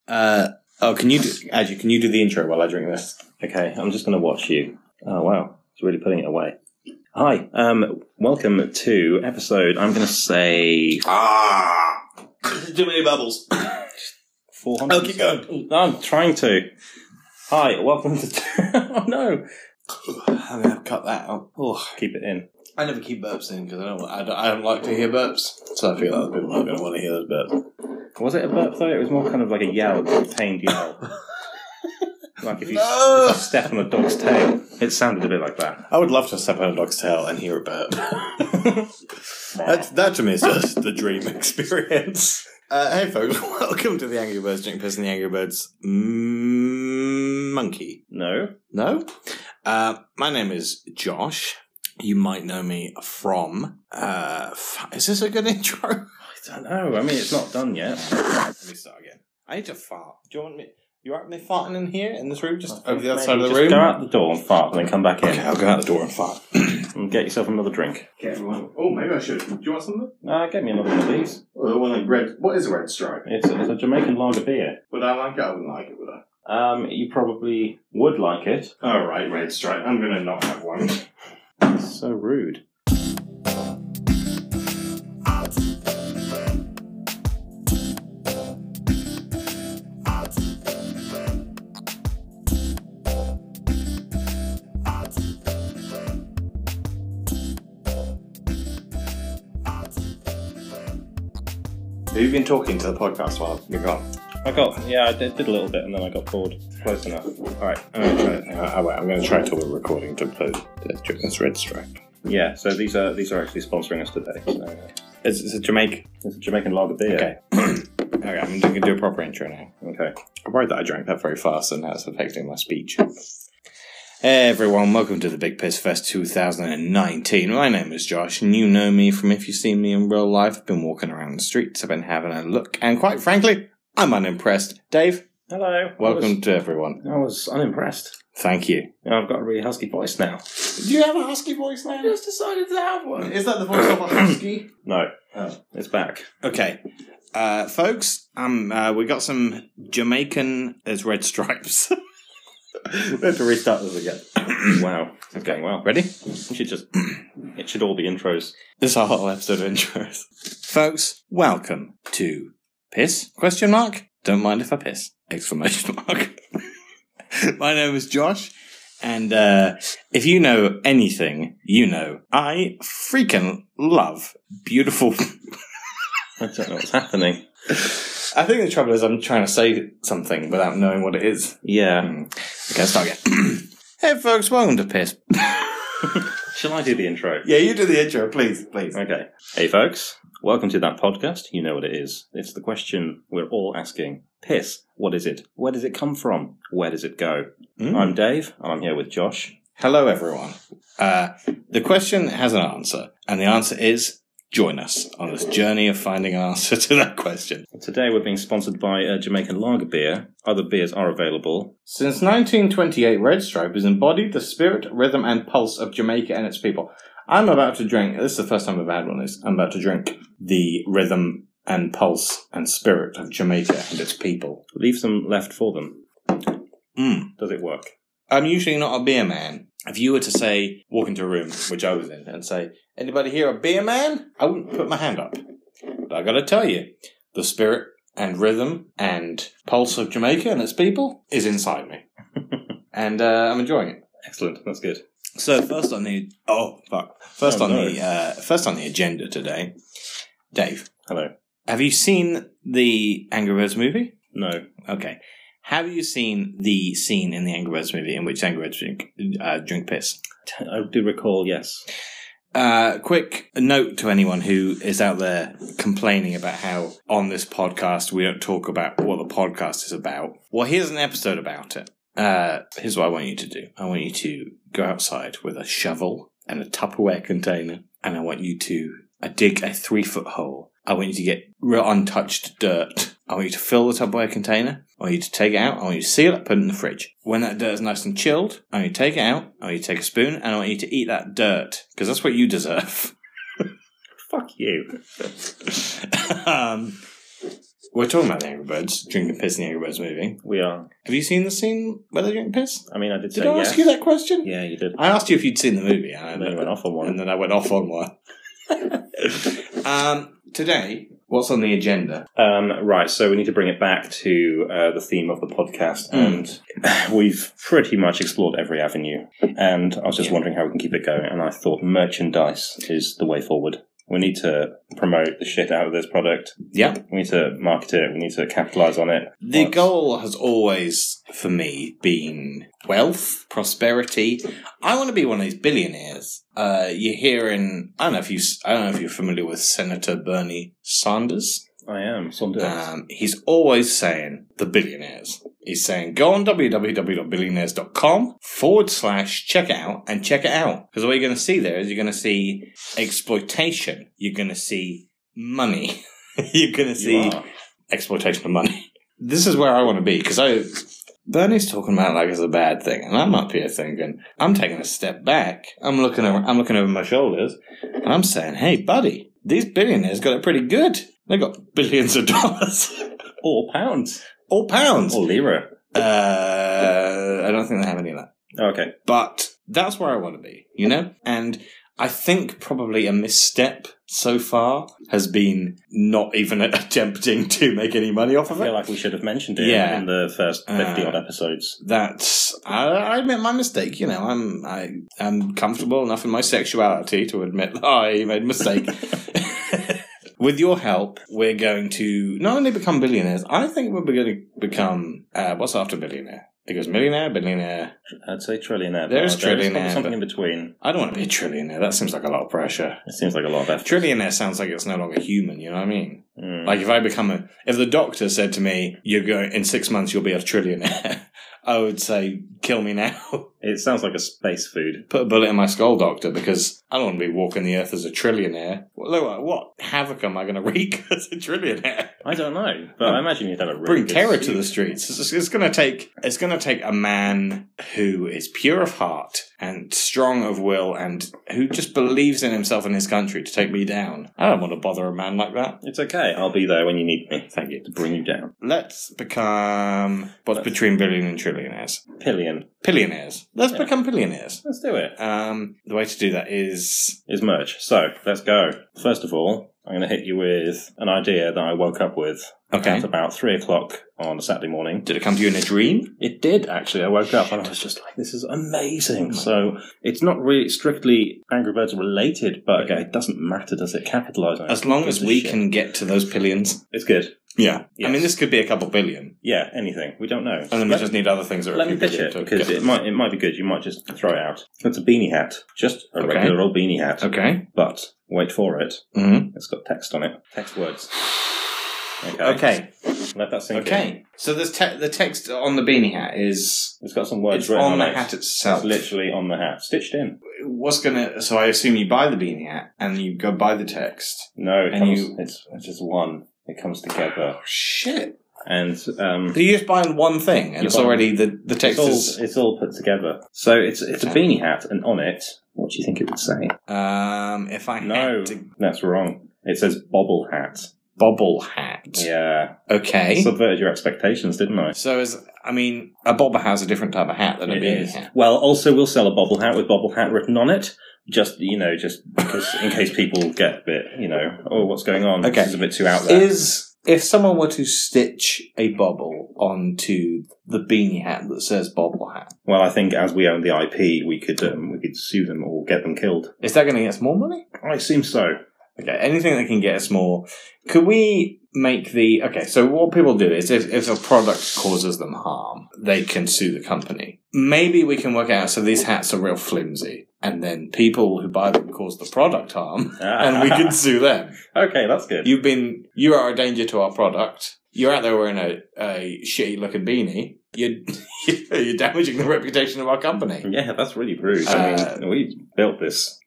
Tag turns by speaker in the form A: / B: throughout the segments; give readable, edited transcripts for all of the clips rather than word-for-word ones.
A: Can you do the intro while I drink this?
B: Okay, I'm just going to watch you. Oh, wow. He's really putting it away. Hi, welcome to episode, I'm going to say...
A: Too many bubbles.
B: 400.
A: Oh, keep going.
B: No, I'm trying to. Hi, welcome to... Oh, no.
A: I'm going to cut that out. Oh.
B: Keep it in.
A: I never keep burps in because I don't like to hear burps. So I feel like people aren't going to want to hear those burps.
B: Was it a burp, though? It was more kind of like a yell, a pained yell. Like if you step on a dog's tail. It sounded a bit like that.
A: I would love to step on a dog's tail and hear a burp. that to me is just the dream experience. Hey folks, welcome to the Angry Birds Drink Piss and the Angry Birds Monkey.
B: No?
A: No? My name is Josh. You might know me from... is this a good intro?
B: I don't know. I mean, it's not done yet.
A: Let me start again. I need to fart. Do you want me... You want me farting in here, in this room, just over the other side of the room?
B: Just go out the door and fart and then come back in.
A: Okay, I'll go out the door and fart.
B: And get yourself another drink.
A: Get everyone... Oh, maybe I should. Do you want something?
B: Get me another one of these.
A: Oh, the one in red... What is a red stripe?
B: It's a Jamaican lager beer.
A: Would I like it? I wouldn't like it, would I?
B: You probably would like it.
A: Alright, red stripe. I'm going to not have one.
B: It's so rude.
A: Have you been talking to the podcast while you're gone?
B: I did a little bit and then I got bored. Close enough.
A: Alright, I'm going to try it. I'm going to try till we're recording to play this red stripe.
B: Yeah, so these are actually sponsoring us today. So,
A: It's a Jamaican.
B: it's a Jamaican lager beer.
A: Okay. Okay, I'm going to do a proper intro now.
B: Okay.
A: I'm worried that I drank that very fast and that's affecting my speech. Hey everyone, welcome to the Big Piss Fest 2019. My name is Josh, and you know me from if you've seen me in real life. I've been walking around the streets, I've been having a look, and quite frankly, I'm unimpressed. Dave,
B: Hello.
A: welcome to everyone.
B: I was unimpressed.
A: Thank you.
B: I've got a really husky voice now.
A: Do you have a husky voice now?
B: I just decided to have one.
A: Is that the voice of a husky?
B: No.
A: Oh.
B: It's back.
A: Okay. Folks, we got some Jamaican as red stripes. We have to restart this again.
B: Wow. It's going well.
A: Ready?
B: It should all be intros.
A: This is our whole episode of intros. Folks, welcome to Piss? Question mark? Don't mind if I piss. Exclamation mark. My name is Josh, and if you know anything, you know I freaking love beautiful...
B: I don't know what's happening.
A: I think the trouble is I'm trying to say something without knowing what it is.
B: Yeah.
A: Okay, let's start again. Hey folks, welcome to Piss.
B: Shall I do the intro?
A: Yeah, you do the intro, please.
B: Okay. Hey folks, welcome to that podcast. You know what it is. It's the question we're all asking. Piss, what is it? Where does it come from? Where does it go? I'm Dave, and I'm here with Josh.
A: Hello everyone. The question has an answer, and the answer is... Join us on this journey of finding an answer to that question.
B: Today we're being sponsored by Jamaican lager beer. Other beers are available.
A: Since 1928, Red Stripe has embodied the spirit, rhythm, and pulse of Jamaica and its people. I'm about to drink, this is the first time I've had one of these, I'm about to drink the rhythm and pulse and spirit of Jamaica and its people.
B: Leave some left for them. Does it work?
A: I'm usually not a beer man. If you were to say, walk into a room, which I was in, and say, anybody here a beer man? I wouldn't put my hand up. But I gotta tell you, the spirit and rhythm and pulse of Jamaica and its people is inside me. And I'm enjoying it.
B: Excellent, that's good.
A: So first on the agenda today, Dave.
B: Hello.
A: Have you seen the Angry Birds movie?
B: No.
A: Okay. Have you seen the scene in the Angry Birds movie in which Angry Birds drink piss?
B: I do recall, yes.
A: Quick note to anyone who is out there complaining about how on this podcast we don't talk about what the podcast is about. Well, here's an episode about it. Here's what I want you to do. I want you to go outside with a shovel and a Tupperware container, and I want you to dig a 3-foot hole. I want you to get real untouched dirt. I want you to fill the Tupperware container. I want you to take it out. I want you to seal it, put it in the fridge. When that dirt is nice and chilled, I want you to take it out. I want you to take a spoon, and I want you to eat that dirt, because that's what you deserve.
B: Fuck you.
A: We're talking about the Angry Birds, drinking piss in the Angry Birds movie.
B: We are.
A: Have you seen the scene where they drink piss?
B: I mean, I did say
A: Did I ask you that question?
B: Yeah, you did.
A: I asked you if you'd seen the movie.
B: And then you went off on one.
A: And then I went off on one. Today, what's on the agenda?
B: Right, so we need to bring it back to the theme of the podcast, and we've pretty much explored every avenue, and I was just wondering how we can keep it going, and I thought merchandise is the way forward. We need to promote the shit out of this product.
A: Yeah.
B: We need to market it. We need to capitalise on it.
A: The goal has always, for me, been wealth, prosperity. I want to be one of these billionaires. You're hearing, I don't know if you're familiar with Senator Bernie Sanders.
B: I am.
A: He's always saying the billionaires. He's saying go on www.billionaires.com/check it out and check it out. Because what you're going to see there is you're going to see exploitation. You're going to see money. You're going to see exploitation of money. This is where I want to be because Bernie's talking about it like it's a bad thing, and I'm up here thinking I'm taking a step back. I'm looking over my shoulders, and I'm saying, hey, buddy, these billionaires got it pretty good. They got billions of dollars.
B: Or pounds.
A: Or pounds.
B: Or lira.
A: I don't think they have any of that.
B: Okay.
A: But that's where I want to be, you know? And I think probably a misstep so far has been not even attempting to make any money off of it.
B: I feel like we should have mentioned it in the first 50-odd episodes.
A: I admit my mistake. You know, I'm comfortable enough in my sexuality to admit that I made a mistake. With your help, we're going to not only become billionaires, I think we're going to become, what's after billionaire? It goes millionaire, billionaire.
B: I'd say trillionaire.
A: There's trillionaire.
B: Something in between.
A: I don't want to be a trillionaire. That seems like a lot of pressure.
B: It seems like a lot of effort.
A: Trillionaire sounds like it's no longer human, you know what I mean?
B: Mm.
A: Like if the doctor said to me, in 6 months you'll be a trillionaire, I would say, kill me now.
B: It sounds like a space food.
A: Put a bullet in my skull, doctor, because I don't want to be walking the earth as a trillionaire. What havoc am I going to wreak as a trillionaire?
B: I don't know, but I imagine you'd have a really
A: bring
B: good
A: terror
B: suit.
A: to the streets. It's going to take a man who is pure of heart and strong of will and who just believes in himself and his country to take me down. I don't want to bother a man like that.
B: It's okay. I'll be there when you need me.
A: Thank you.
B: To bring you down.
A: Let's become what's between billion and trillionaires. Pillionaires. Let's become billionaires.
B: Let's do it.
A: The way to do that is
B: merch. So, let's go. First of all, I'm going to hit you with an idea that I woke up with at about 3 o'clock on a Saturday morning.
A: Did it come to you in a dream?
B: It did, actually. I woke up and I was just like, this is amazing. So, it's not really strictly Angry Birds related, but it doesn't matter, does it? Capitalise on it.
A: As long as we can get to those pillions.
B: It's good.
A: Yeah.
B: Yes.
A: I mean, this could be a couple billion.
B: Yeah, anything. We don't know.
A: And then we just need other things that are
B: Let me pitch it, because it might be good. You might just throw it out. It's a beanie hat. Just a regular old beanie hat.
A: Okay.
B: But, wait for it.
A: Mm-hmm.
B: It's got text on it. Text words.
A: Okay.
B: Let that sink in.
A: Okay. So there's the text on the beanie hat is...
B: It's got some words
A: It's
B: written
A: on the
B: it.
A: hat itself.
B: It's literally on the hat. Stitched in.
A: So I assume you buy the beanie hat and you go buy the text.
B: No, it's just one. It comes together.
A: Oh, shit.
B: And
A: So you're just buying one thing and it's already the text
B: it's all put together. So it's a beanie hat, and on it, what do you think it would say?
A: If I had to...
B: That's wrong. It says bobble hat.
A: Bobble hat.
B: Yeah.
A: Okay.
B: Subverted your expectations, didn't I?
A: So a bobble hat's a different type of hat than a beanie hat.
B: Well, also we'll sell a bobble hat with bobble hat written on it. Just because in case people get a bit, what's going on?
A: Okay.
B: This is a bit too out there.
A: If someone were to stitch a bobble onto the beanie hat that says bobble hat,
B: well, I think as we own the IP, we could sue them or get them killed.
A: is that going to get us more money?
B: I assume so.
A: Okay, anything that can get us more. Could we make so what people do is if a product causes them harm, they can sue the company. Maybe we can work out so these hats are real flimsy, and then people who buy them cause the product harm, and we can sue them.
B: Okay, that's good.
A: You are a danger to our product. You're out there wearing a shitty looking beanie. You're damaging the reputation of our company.
B: Yeah, that's really rude. I mean, we built this.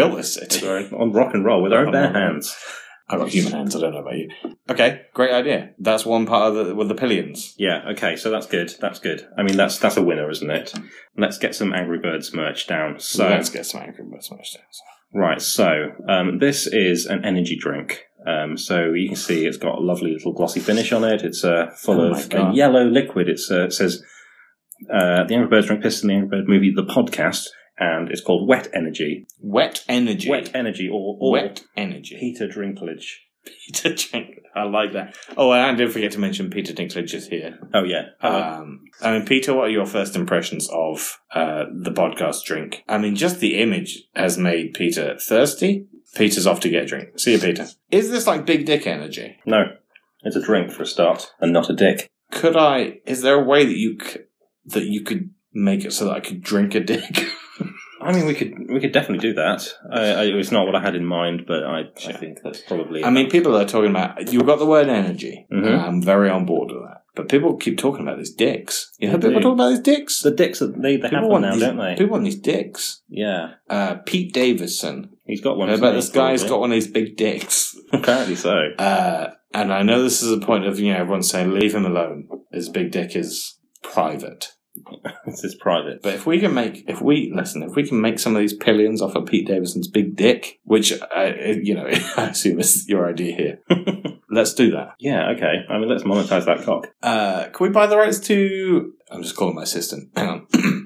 B: On rock and roll with our own bare hands.
A: I've got human hands, I don't know about you. Okay, great idea. That's one part of with the pillions.
B: Yeah, okay, so that's good. That's good. I mean, that's a winner, isn't it? Let's get some Angry Birds merch down.
A: Let's get some Angry Birds merch down.
B: Right, so this is an energy drink. So you can see it's got a lovely little glossy finish on it. It's full
A: Oh
B: of
A: my God.
B: a yellow liquid. It says The Angry Birds Drink Piss in the Angry Bird Movie, the podcast, and it's called Wet Energy.
A: Wet energy.
B: Wet Energy, or
A: Wet energy.
B: Peter Dinklage.
A: Peter Dinklage. I like that. Oh, and I didn't forget to mention Peter Dinklage is here.
B: Oh, yeah. Hello.
A: I mean, Peter, what are your first impressions of the podcast drink? I mean, just the image has made Peter thirsty. Peter's off to get a drink. See you, Peter. Is this like big dick energy?
B: No, it's a drink for a start, and not a dick.
A: Is there a way that you could make it so that I could drink a dick?
B: I mean, we could definitely do that. It's not what I had in mind, but I think that's probably...
A: I mean, people are talking about... You've got the word energy.
B: Mhm.
A: And I'm very on board with that. But people keep talking about these dicks. You know,
B: They
A: people
B: do.
A: talk about these dicks.
B: The dicks, they have
A: People
B: them
A: want
B: now,
A: these,
B: don't they?
A: People want these dicks.
B: Yeah.
A: Pete Davidson.
B: He's got one.
A: Heard about this
B: hasn't he?
A: guy's got one of these big dicks.
B: Apparently so.
A: And I know this is a point of, everyone saying, leave him alone. His big dick is private.
B: This is private.
A: But if we can make some of these pillions off of Pete Davidson's big dick, which, I assume is your idea here, let's do that.
B: Yeah, okay. I mean, let's monetize that cock.
A: Can we buy the rights to... I'm just calling my assistant. Hang on.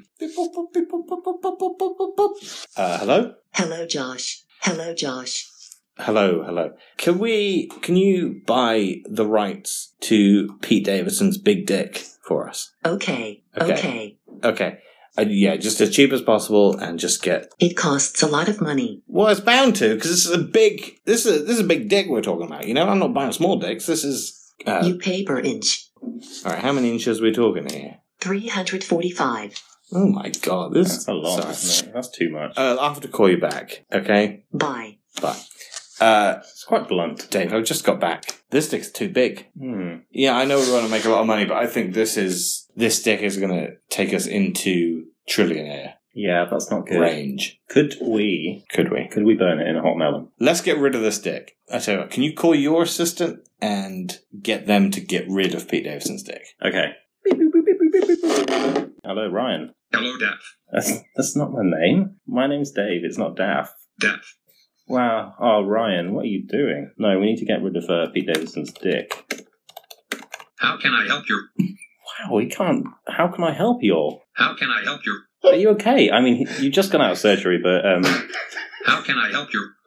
A: Hello?
C: Hello, Josh. Hello, Josh.
A: Hello. Can you buy the rights to Pete Davidson's big dick for us?
C: Okay.
A: Okay. Just as cheap as possible and just get...
C: It costs a lot of money.
A: Well, it's bound to, because this is a big dick we're talking about, I'm not buying small dicks, this is...
C: You pay per inch.
A: Alright, how many inches are we talking here?
C: 345.
A: Oh my God, this...
B: That's a lot,
A: Sorry.
B: isn't it? That's too much.
A: I'll have to call you back, okay?
C: Bye.
A: Bye.
B: It's quite blunt.
A: Dave, I just got back. This dick's too big. Yeah, I know we want to make a lot of money, but I think this dick is going to take us into trillionaire
B: Yeah, that's not good.
A: range.
B: Could we burn it in a hot melon?
A: Let's get rid of this dick. I tell you what, can you call your assistant and get them to get rid of Pete Davidson's dick?
B: Okay. Hello, Ryan.
D: Hello, Daff.
B: That's not my name. My name's Dave. It's not Daff.
D: Daff.
B: Wow. Oh, Ryan, what are you doing? No, we need to get rid of Pete Davidson's dick.
D: How can I help you?
B: Wow, we can't. How can I help you all?
D: How can I help you?
B: Are you okay? I mean, you just got out of surgery, but
D: How can I help you?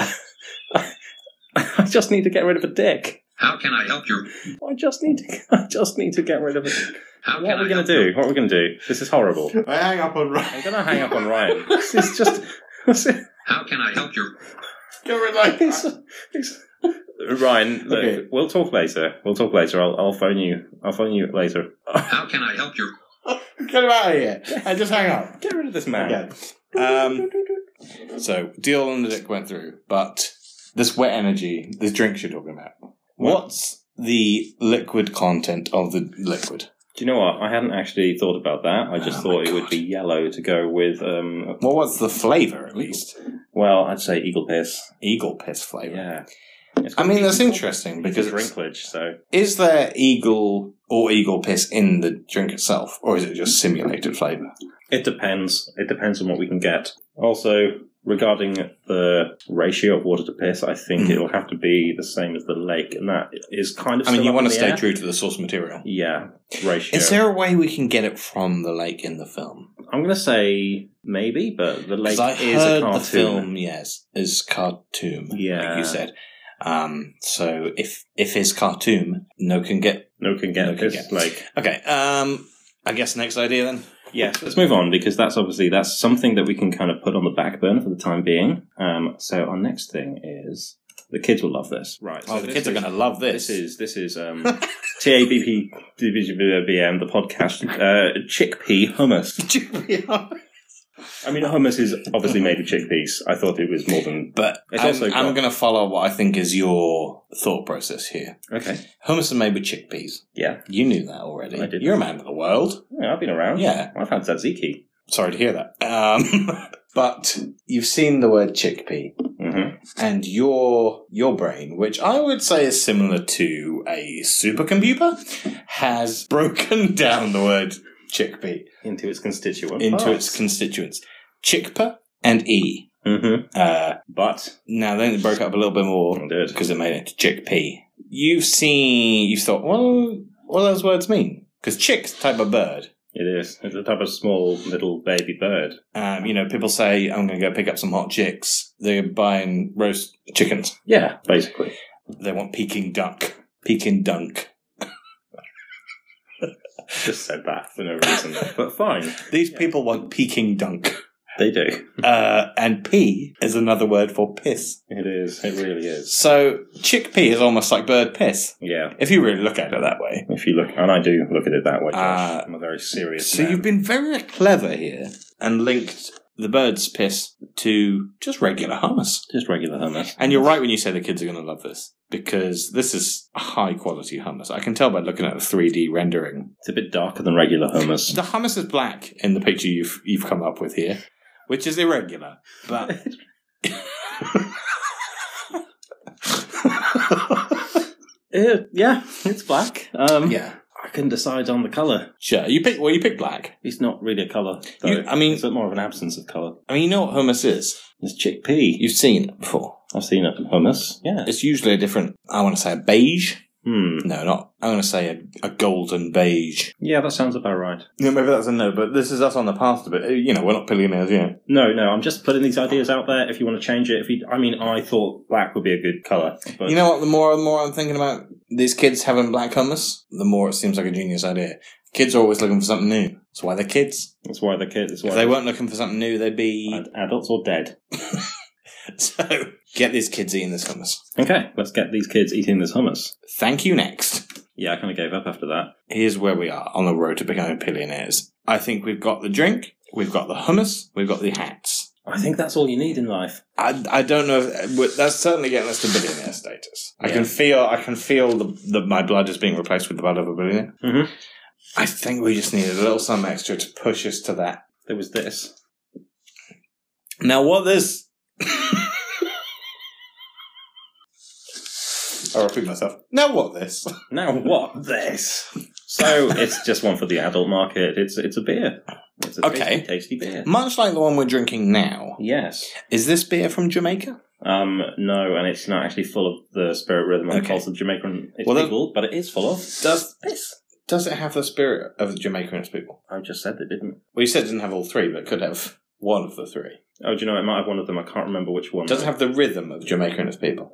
B: I just need to get rid of a dick.
D: How can I help you?
B: I just need to get rid of it.
D: How
B: What
D: can
B: are we
D: I
B: going
D: help
B: to
D: you?
B: do? What are we going to do? This is horrible.
A: I hang up on
B: I'm
A: Ryan.
B: going to hang up on Ryan. This is just...
D: How can I help you?
B: Ryan, look,
A: Okay.
B: we'll talk later. I'll phone you later.
D: How can I help you?
A: Get him out of here. I just hang up.
B: Get rid of this man.
A: Okay. So, deal on the dick went through, but this wet energy, this drink you're talking about, what's the liquid content of the liquid?
B: Do you know what? I hadn't actually thought about that. I just
A: Oh
B: thought
A: my
B: it would
A: God.
B: be yellow to go with,
A: Well, what's the flavour, at least?
B: well, I'd say eagle piss.
A: Eagle piss flavour.
B: Yeah.
A: I mean, that's interesting because
B: Because drinklage, so...
A: is there eagle or eagle piss in the drink itself, or is it just simulated flavour?
B: It depends. It depends on what we can get. Also, regarding the ratio of water to piss, I think it will have to be the same as the lake, and that is kind of
A: I mean,
B: still
A: you
B: up
A: want
B: in
A: to
B: the
A: stay
B: air.
A: true to the source material.
B: Yeah, ratio.
A: Is there a way we can get it from the lake in the film?
B: I'm going to say maybe, but the lake
A: Because I
B: is a
A: heard
B: cartoon.
A: the film, yes, is cartoon,
B: Yeah.
A: like you said. So if it's cartoon, no can get.
B: No can get
A: No can
B: this.
A: get.
B: Like,
A: Okay, I guess next idea then.
B: yes, let's move on because that's something that we can kind of put on the back burner for the time being. So our next thing is the kids will love this, right?
A: Oh, the kids are going to love this.
B: This is TABP the podcast chickpea hummus. I mean, hummus is obviously made with chickpeas. I thought it was more than.
A: But
B: It's
A: I'm,
B: also got-
A: I'm going to follow what I think is your thought process here.
B: Okay.
A: Hummus are made with chickpeas.
B: Yeah,
A: You knew that already.
B: I did.
A: You're a man of the world.
B: yeah, I've been around.
A: Yeah.
B: I've had tzatziki.
A: Sorry to hear that. But you've seen the word chickpea.
B: Mm-hmm.
A: And your brain, which I would say is similar to a supercomputer, has broken down the word chickpea
B: Into its constituent
A: into
B: parts.
A: its constituents. Chickpea and E.
B: But
A: Now, then it broke up a little bit more
B: it did.
A: because it made it to chickpea. You've thought, well, what do those words mean? Because chick's a type of bird.
B: It is. It's a type of small little baby bird.
A: People say, I'm going to go pick up some hot chicks. They're buying roast chickens.
B: Yeah, basically.
A: They want Peking duck. Peking dunk.
B: Just said that for no reason. But fine.
A: These people want Peking dunk.
B: They do.
A: And pea is another word for piss.
B: It is. It really is.
A: So chickpea is almost like bird piss.
B: Yeah.
A: If you really look at it that way.
B: If you look, and I do look at it that way, Josh. I'm a very serious
A: So
B: man.
A: you've been very clever here and linked the bird's piss to just regular hummus.
B: Just regular hummus.
A: And you're right when you say the kids are going to love this, because this is a high quality hummus. I can tell by looking at the 3D rendering.
B: It's a bit darker than regular hummus.
A: The hummus is black in the picture you've come up with here, which is irregular, but
B: Yeah, it's black.
A: yeah.
B: I couldn't decide on the colour.
A: Sure, you pick black.
B: It's not really a colour. It's more of an absence of colour.
A: I mean, you know what hummus is.
B: It's chickpea.
A: You've seen it before.
B: I've seen it in hummus. Yeah.
A: It's usually a different, I want to say a beige. No, not. I'm going to say a golden beige.
B: Yeah, that sounds about right.
A: Yeah, maybe that's a no, but this is us on the past a bit. We're not billionaires yet.
B: No, I'm just putting these ideas out there. If you want to change it, I thought black would be a good colour. But
A: You know what? The more and more I'm thinking about these kids having black hummus, the more it seems like a genius idea. Kids are always looking for something new. That's why they're kids.
B: That's why they're kids.
A: If they weren't looking for something new, they'd be
B: adults or dead.
A: So get these kids eating this hummus.
B: Okay, let's get these kids eating this hummus.
A: Thank you. Next.
B: Yeah, I kind of gave up after that.
A: Here's where we are on the road to becoming billionaires. I think we've got the drink, we've got the hummus, we've got the hats.
B: I think that's all you need in life.
A: I don't know if that's certainly getting us to billionaire status. I
B: Yeah.
A: can feel the my blood is being replaced with the blood of a billionaire.
B: Mm-hmm.
A: I think we just needed a little something extra to push us to that.
B: There was this.
A: Now what this I'll repeat myself. Now what this?
B: Now what? This. So it's just one for the adult market. It's a beer. It's a
A: Okay.
B: tasty beer.
A: Much like the one we're drinking now.
B: Yes.
A: Is this beer from Jamaica?
B: No, and it's not actually full of the spirit, rhythm, and
A: Okay.
B: pulse of Jamaica and its
A: Well, then-
B: people, but it is full of
A: Does it have the spirit of Jamaica and its people?
B: I just said it didn't.
A: Well, you said it didn't have all three, but it could have one of the three.
B: Oh, do you know, it might have one of them. I can't remember which one.
A: Does it have the rhythm of Jamaica and its people?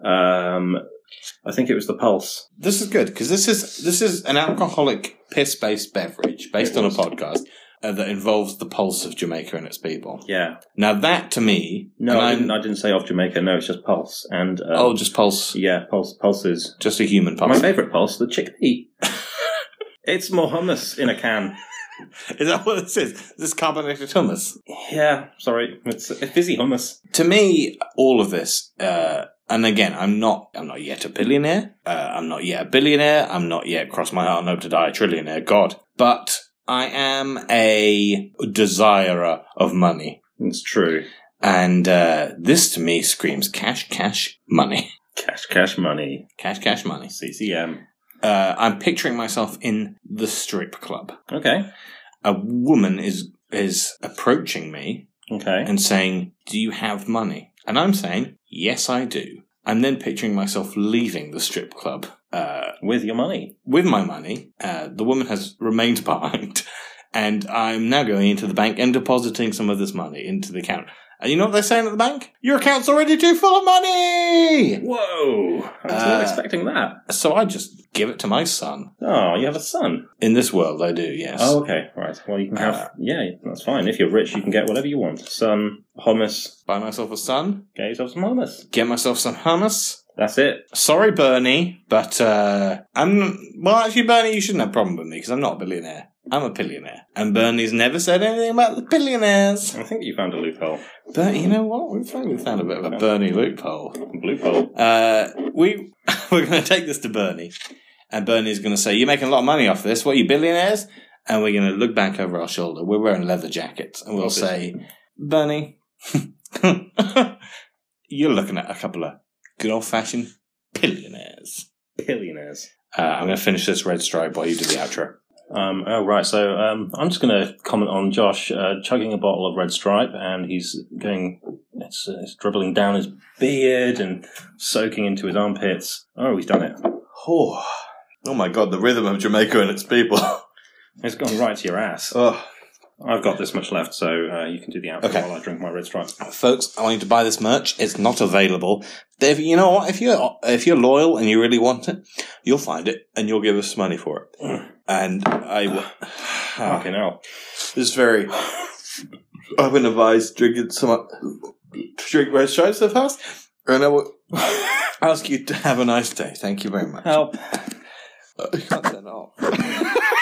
B: I think it was the pulse.
A: This is good, because this is an alcoholic piss-based beverage based
B: It
A: on a
B: was.
A: podcast that involves the pulse of Jamaica and its people.
B: Yeah.
A: Now that, to me...
B: No,
A: and
B: I didn't say of Jamaica. No, it's just pulse. And
A: just pulse.
B: yeah, pulse is
A: Just a human pulse.
B: my favourite pulse, the chickpea. It's more hummus in a can.
A: Is that what this is? This carbonated hummus?
B: Yeah, sorry, it's a fizzy hummus.
A: To me, all of this, and again, I'm not yet a billionaire. I'm not yet a billionaire. I'm not yet, cross my heart and hope to die, a trillionaire. God. But I am a desirer of money.
B: It's true.
A: And this to me screams cash, money.
B: Cash money.
A: Cash, money.
B: CCM.
A: I'm picturing myself in the strip club.
B: Okay.
A: A woman is approaching me
B: Okay.
A: and saying, "Do you have money?" And I'm saying, "Yes, I do." I'm then picturing myself leaving the strip club
B: With your money.
A: with my money. The woman has remained behind, and I'm now going into the bank and depositing some of this money into the account. And you know what they're saying at the bank? Your account's already too full of money!
B: Whoa! I was not expecting that.
A: So I just give it to my son.
B: Oh, you have a son.
A: In this world, I do, yes.
B: Oh, okay. Right. Well, you can have... yeah, that's fine. If you're rich, you can get whatever you want. Son, hummus.
A: Buy myself a son,
B: Get yourself some hummus.
A: get myself some hummus.
B: That's it.
A: Sorry, Bernie, but actually, Bernie, you shouldn't have a problem with me because I'm not a billionaire. I'm a billionaire. And Bernie's never said anything about the billionaires.
B: I think you found a loophole.
A: But you know what? We've found a bit of a Bernie loophole.
B: Loophole.
A: We're going to take this to Bernie. And Bernie's going to say, "You're making a lot of money off this. What, are you billionaires?" And we're going to look back over our shoulder. We're wearing leather jackets. And we'll say, "Bernie, you're looking at a couple of good old-fashioned billionaires."
B: Billionaires.
A: I'm going to finish this red stripe while you do the outro.
B: Oh, right. So I'm just going to comment on Josh chugging a bottle of Red Stripe, and he's going, it's dribbling down his beard and soaking into his armpits. Oh, he's done it.
A: Oh my God, the rhythm of Jamaica and its people.
B: It's gone right to your ass.
A: Oh.
B: I've got this much left, so you can do the outro
A: Okay.
B: while I drink my Red Stripe.
A: Folks, I want you to buy this merch. It's not available. If, you know what? If you're loyal and you really want it, you'll find it and you'll give us money for it. And
B: Fucking hell.
A: This is very. I've been advised drinking drink Red Stripes so fast, and I will ask you to have a nice day. Thank you very much.
B: Help.
A: You can't turn it off.